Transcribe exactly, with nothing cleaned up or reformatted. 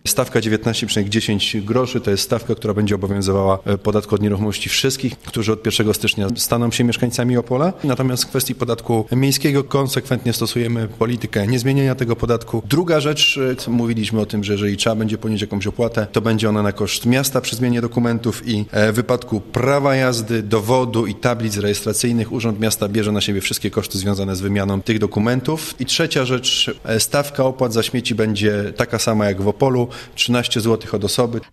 Stawka dziewiętnaście przecinek dziesięć groszy to jest stawka, która będzie obowiązywała podatku od nieruchomości wszystkich, którzy od pierwszego stycznia staną się mieszkańcami Opola. Natomiast w kwestii podatku miejskiego konsekwentnie stosujemy politykę niezmieniania tego podatku. Druga rzecz, mówiliśmy o tym, że jeżeli trzeba będzie ponieść jakąś opłatę, to będzie ona na koszt miasta przy zmianie dokumentów i w wypadku prawa jazdy, dowodu i tablic rejestracyjnych Urząd Miasta bierze na siebie wszystkie koszty związane z wymianą tych dokumentów. I trzecia rzecz, stawka opłat za śmieci będzie taka sama jak w Opolu, trzynaście złotych od osoby.